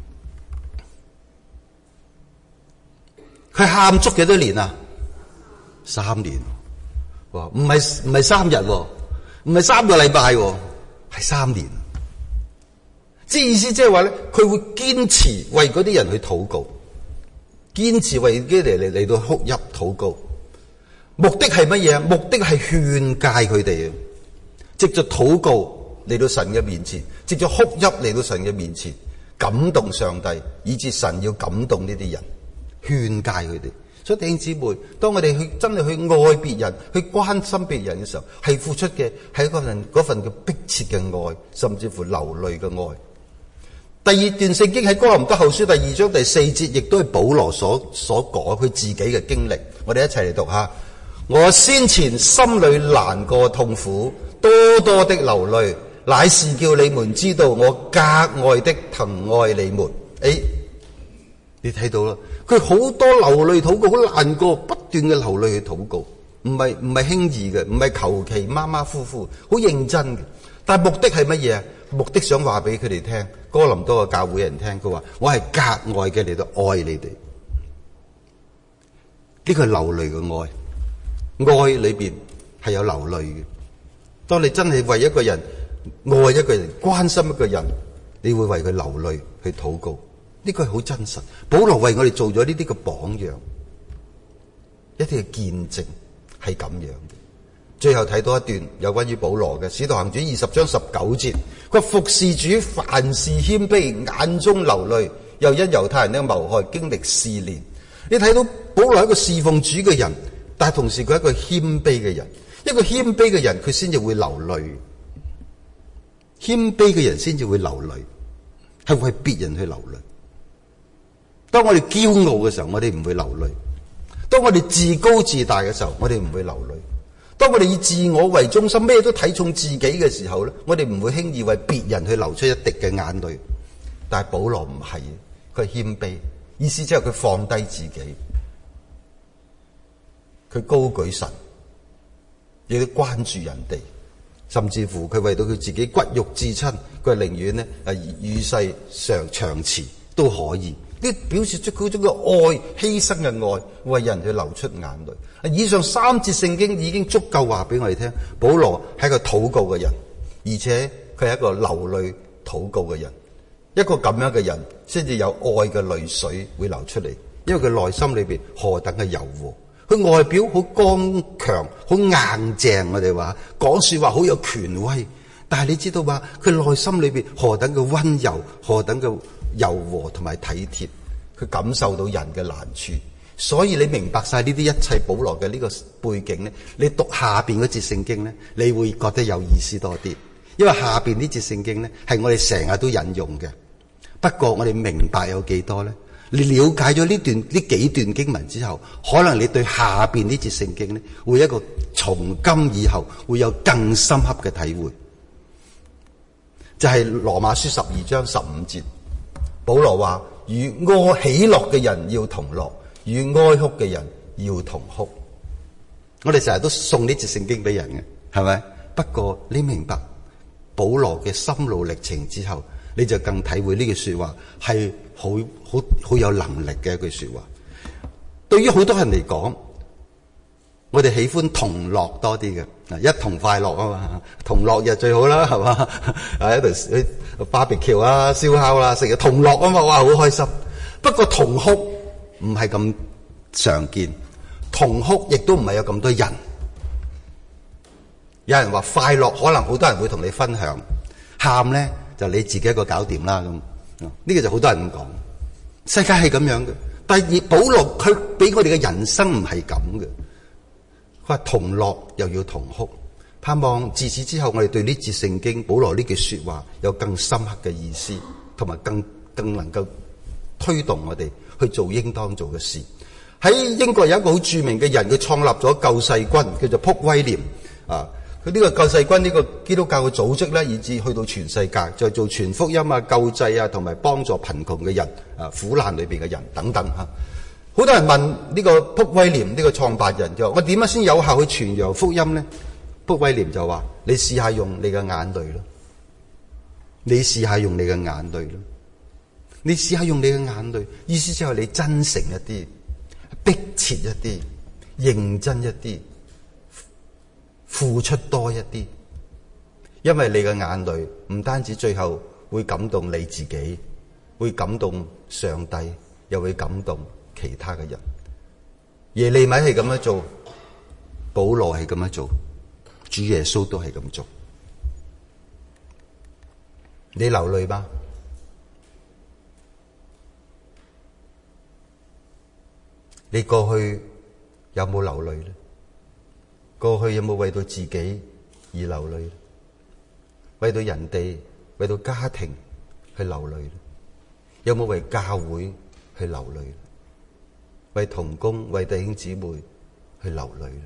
佢喊足幾多年啊？3年，哇！唔係3日，唔係3個禮拜，係3年。 即係意思即係話咧，佢會堅持為嗰啲人去禱告，堅持為啲人嚟到哭泣禱告。目的係乜嘢啊？目的係勸誡佢哋，藉着禱告嚟到神嘅面前，藉着哭泣嚟到神嘅面前，感動上帝，以致神要感動呢啲人，勸誡佢哋。所以弟兄姊妹，當我哋真係去愛別人，去關心別人嘅時候，係付出嘅係嗰份嘅迫切嘅愛，甚至乎流淚嘅愛。第二段聖經喺哥林多後書第2章第4節，亦都係保羅所講佢自己嘅經歷。我哋一齊嚟讀下。我先前心裏難過痛苦，多多的流淚，乃是叫你們知道我格外的疼愛你們。你睇到啦，佢好多流淚禱告，好難過，不斷嘅流淚去禱告，唔係輕易嘅，唔係求其馬馬虎虎，好認真嘅。但係目的係乜嘢啊？目的想話俾佢哋聽，哥林多嘅教會人聽，佢話我係格外嘅嚟到愛你哋。呢個係流淚嘅愛。愛裏邊係有流淚嘅。當你真係為一個人愛一個人，關心一個人，你會為佢流淚去禱告。呢個係好真實。保羅為我哋做咗呢啲嘅榜樣，一啲嘅見證係咁樣嘅。最後睇到一段有關於保羅嘅《使徒行傳》20章19節，佢話服侍主，凡事謙卑，眼中流淚，又因猶太人嘅謀害經歷試煉。你睇到保羅係一個侍奉主嘅人，但係同時佢係一個謙卑嘅人。一個謙卑嘅人，佢先至會流淚。謙卑嘅人先至會流淚，係為別人去流淚。當我哋驕傲嘅時候，我哋唔會流淚；當我哋自高自大嘅時候，我哋唔會流淚；當我哋以自我為中心，咩都睇重自己嘅時候咧，我哋唔會輕易為別人去流出一滴嘅眼淚。但係保羅唔係，佢係謙卑，意思即係佢放低自己，佢高舉神，亦都關注人哋，甚至乎佢為到佢自己骨肉至親，佢寧願咧與世長辭都可以。呢表示出嗰種嘅愛，犧牲嘅愛，為人去流出眼淚。以上3節聖經已經足夠話俾我哋聽，保羅係一個禱告嘅人，而且佢係一個流淚禱告嘅人。一個咁樣嘅人，先至有愛嘅淚水會流出嚟，因為佢內心裏邊何等嘅柔和。佢外表好剛強，好硬淨，我哋話講說話好有權威，但係你知道嘛？佢內心裏邊何等嘅溫柔，何等嘅柔和同埋體貼，佢感受到人嘅難處，所以你明白晒呢啲一切保羅嘅呢個背景咧，你讀下邊嗰節聖經咧，你會覺得有意思多啲，因為下邊呢節聖經咧係我哋成日都引用嘅。不過我哋明白有幾多咧？你了解咗呢幾段經文之後，可能你對下邊呢節聖經咧，會一個從今以後會有更深刻嘅體會。就係羅馬書12章15節，保羅話：與喜樂嘅人要同樂，與哀哭嘅人要同哭。我哋成日都送呢節聖經俾人嘅，係咪？不過你明白保羅嘅心路歷程之後，你就更體會呢句說話係好有能力嘅一句說話。對於好多人嚟講，我哋喜歡同樂多啲嘅，一同快樂啊嘛，同樂日最好啦，係嘛？喺度去 barbecue 啊、燒烤啦，成日同樂啊嘛，哇，好開心。不過同哭唔係咁常見，同哭亦都唔係有咁多人。有人話快樂可能好多人會同你分享，喊咧就你自己一個搞掂啦咁。呢個就好多人咁講。世界係咁樣嘅，但係保羅佢俾我哋嘅人生唔係咁嘅。佢話同樂又要同哭，盼望自此之後我哋對呢節聖經保羅呢句說話有更深刻嘅意思，同埋更能夠推動我哋去做應當做嘅事。喺英國有一個好著名嘅人，佢創立咗救世軍，叫做卜威廉啊。佢呢個救世軍呢個基督教嘅組織咧，以至去到全世界，就做傳福音啊、救濟啊，同埋幫助貧窮嘅人啊、苦難裏邊嘅人等等吓。好多人問呢個卜威廉呢個創辦人就話：我點樣先有效去傳揚福音呢？卜威廉就話：你試下用你嘅眼淚咯，你試下用你嘅眼淚咯，你試下用你嘅眼淚。意思即係你真誠一啲，迫切一啲，認真一啲，付出多一啲。因為你嘅眼淚唔單止最後會感動你自己，會感動上帝，又會感動其他嘅人。耶利米係咁樣做，保羅係咁樣做，主耶穌都係咁做。你流淚嗎？你過去有冇流淚呢？過去有冇為到自己而流淚呢？為到人哋，為到家庭去流淚呢？有冇為教會去流淚呢？為同工、為弟兄姊妹去流淚呢？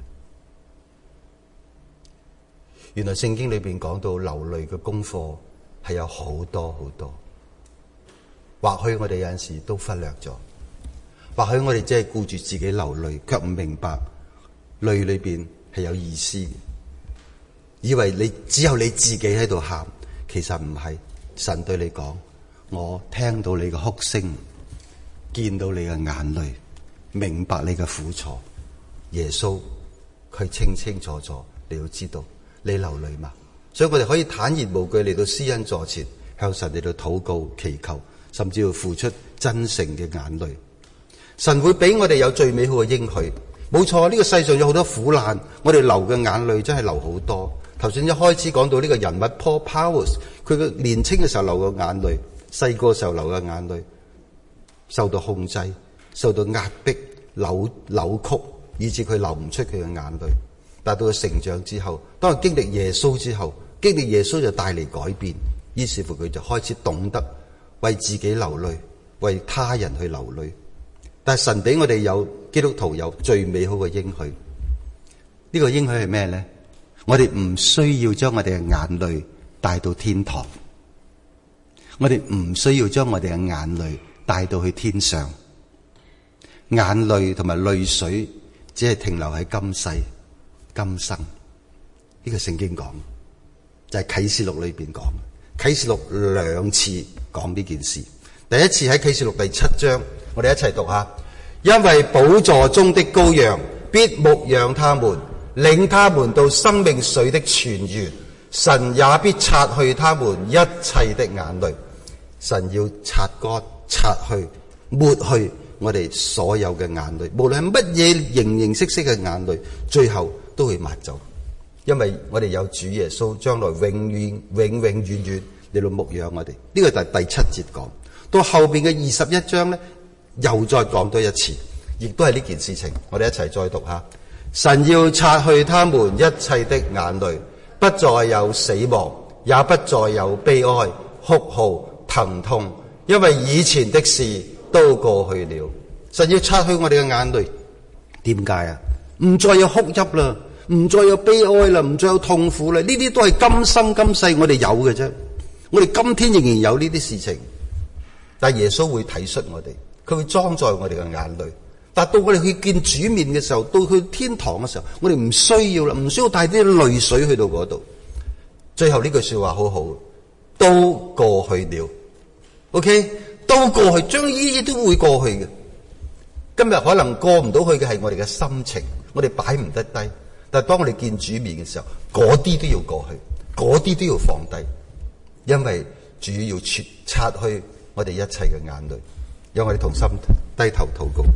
原來聖經裏邊講到流淚嘅功課係有好多好多，或許我哋有陣時都忽略咗，或許我哋只係顧住自己流淚，卻唔明白淚裏邊係有意思嘅，以為你只有你自己喺度喊，其實唔係。神對你講，我聽到你嘅哭聲，見到你嘅眼淚，明白你嘅苦楚。耶穌佢清清楚楚，你要知道你流淚嘛。所以我哋可以坦然無懼嚟到施恩座前，向神嚟到禱告祈求，甚至要付出真誠嘅眼淚。神會俾我哋有最美好嘅應許。冇錯，呢個世上有好多苦難，我哋流嘅眼淚真係流好多。頭先一開始講到呢個人物 Paul Powers， 佢嘅年輕嘅時候流嘅眼淚，細個時候流嘅眼淚，受到控制，受到壓迫，扭曲，以致佢流唔出佢嘅眼淚。但到佢成長之後，當佢經歷耶穌之後，經歷耶穌就帶嚟改變，於是乎佢就開始懂得為自己流淚，為他人去流淚。但係神俾我哋有基督徒有最美好嘅應許，呢個應許係咩呢？我哋唔需要將我哋嘅眼淚帶到天堂，我哋唔需要將我哋嘅眼淚帶到去天上。眼淚同埋淚水只係停留喺今世今生。呢個聖經講，就係啟示錄裏邊講。啟示錄兩次講呢件事，第一次喺啟示錄第7章，我哋一齊讀下。因為寶座中的羔羊必牧養他們，領他們到生命水的泉源，神也必擦去他們一切的眼淚。神要擦乾、擦去、抹去我哋所有嘅眼淚，無論係乜嘢形形色色嘅眼淚，最後都會抹走。因為我哋有主耶穌，將來永遠嚟到牧養我哋。呢個就係第7節講。到後邊嘅21章呢，又再講多一次，亦都係呢件事情。我哋一齊再讀下。神要擦去他們一切的眼淚，不再有死亡，也不再有悲哀、哭號、疼痛，因為以前的事都過去了。神要擦去我哋嘅眼淚，點解啊？唔再有哭泣啦，唔再有悲哀啦，唔再有痛苦啦。呢啲都係今生今世我哋有嘅啫。我哋今天仍然有呢啲事情，但耶穌會體恤我哋，佢會裝載我哋嘅眼淚。但到我哋去見主面嘅時候，到去天堂嘅時候，我哋唔需要啦，唔需要帶啲淚水去到嗰度。最後呢句說話好好，都過去了。OK， 都過去，將呢啲都會過去嘅。今日可能過唔到去嘅係我哋嘅心情，我哋擺唔得低。但係當我哋見主面嘅時候，嗰啲都要過去，嗰啲都要放低，因為主要擦去我哋一切嘅眼淚。讓我哋同心低頭禱告。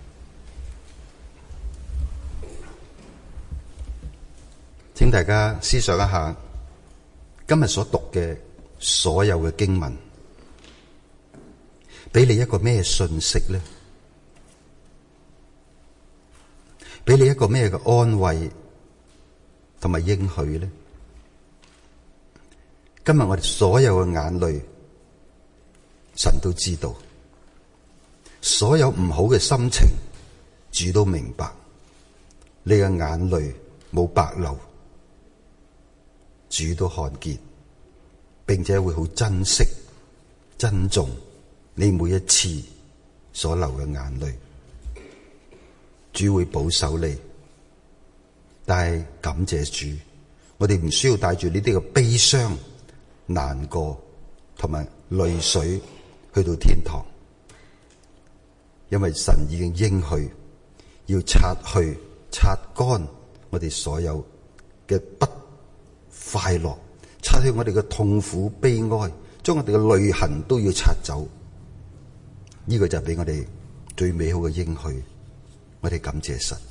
請大家思想一下今日所讀嘅所有嘅經文，俾你一個咩信息呢？俾你一個咩嘅安慰同埋應許呢？今日我哋所有嘅眼淚，神都知道；所有唔好嘅心情，主都明白。你嘅眼淚冇白流，主都看見，並且會好珍惜、珍重你每一次所流嘅眼淚。主會保守你，但係感謝主，我哋唔需要帶住呢啲嘅悲傷、難過同埋淚水去到天堂，因為神已經應許要擦去、擦乾我哋所有嘅不快樂，擦去我哋嘅痛苦、悲哀， 將我哋嘅淚痕都要擦走。呢個就係俾我哋最美好嘅應許，我哋感謝神。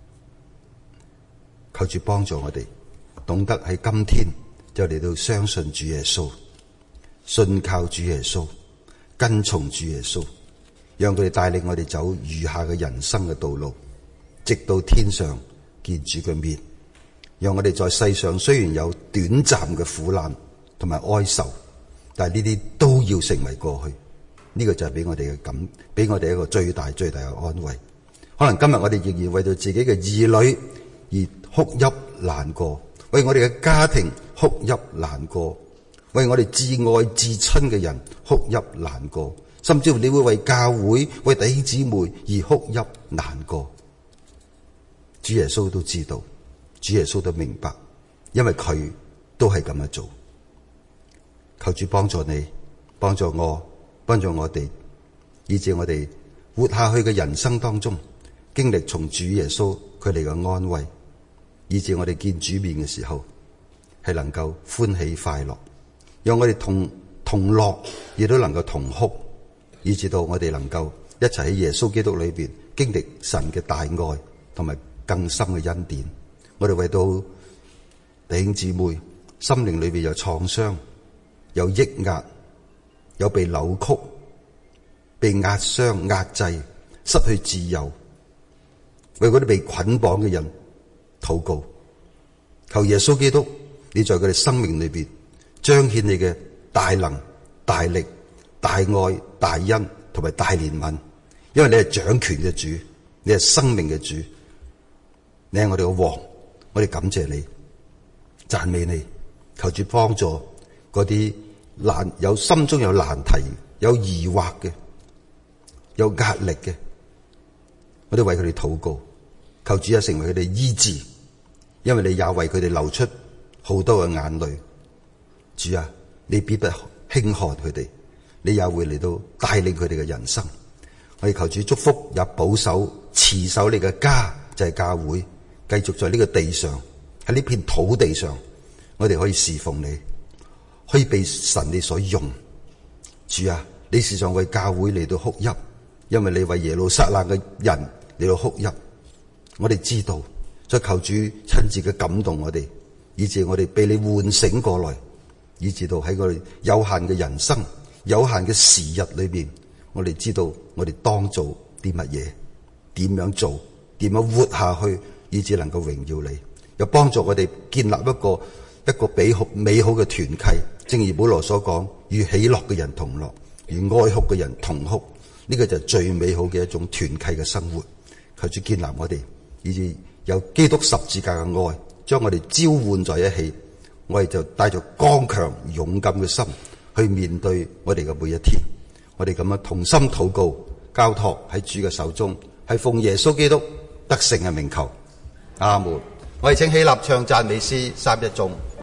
求主幫助我哋，懂得喺今天就嚟到相信主耶穌，信靠主耶穌，跟從主耶穌，讓佢哋帶領我哋走餘下嘅人生嘅道路，直到天上見主嘅面。讓我哋在世上雖然有短暫嘅苦難同埋哀愁，但係呢啲都要成為過去。呢個就係俾我哋嘅感，俾我哋一個最大最大嘅安慰。可能今日我哋仍然為到自己嘅兒女而哭泣難過，為我哋嘅家庭哭泣難過，為我哋至愛至親嘅人哭泣難過，甚至乎你會為教會、為弟兄姊妹而哭泣難過。主耶穌都知道，主耶穌都明白，因為佢都係咁樣做。求主幫助你，幫助我，幫助我哋，以致我哋活下去嘅人生當中，經歷從主耶穌佢哋嘅安慰，以致我哋見主面嘅時候係能夠歡喜快樂，讓我哋同樂，亦都能夠同哭，以致到我哋能夠一齊喺耶穌基督裏邊經歷神嘅大愛同埋更深嘅恩典。我哋為到弟兄姊妹心靈裏邊有創傷、有抑壓、有被扭曲、被壓傷、壓制、失去自由，為嗰啲被捆綁嘅人禱告，求耶穌基督你在佢哋生命裏邊彰顯你嘅大能、大力、大愛、大恩同埋大憐憫，因為你係掌權嘅主，你係生命嘅主，你係我哋嘅王。我哋感謝你，讚美你，求主幫助嗰啲有心中有難題、有疑惑嘅、有壓力嘅，我哋為佢哋禱告，求主啊成為佢哋醫治，因為你也為佢哋流出好多嘅眼淚。主啊，你必不輕看佢哋，你也會嚟到帶領佢哋嘅人生。我哋求主祝福，也保守持守你嘅家，就係教會。繼續在呢個地上，喺呢片土地上，我哋可以侍奉你，可以被神你所用。主啊，你時常為教會嚟到哭泣，因為你為耶路撒冷嘅人嚟到哭泣。我哋知道，所以求主親自嘅感動我哋，以致我哋被你喚醒過來，以致到喺我哋有限嘅人生、有限嘅時日裏邊，我哋知道我哋當做啲乜嘢，點樣做，點樣活下去，以致能夠榮耀你，又幫助我哋建立一個美好嘅團契。正如保羅所講，與喜樂嘅人同樂，與哀哭嘅人同哭，呢個就係最美好嘅一種團契嘅生活。求主建立我哋，以致有基督十字架嘅愛將我哋召喚在一起，我哋就帶着剛強勇敢嘅心去面對我哋嘅每一天。我哋咁樣同心禱告，交託喺主嘅手中，係奉耶穌基督得勝嘅名求。阿門。我哋請起立唱讚美詩3一頌。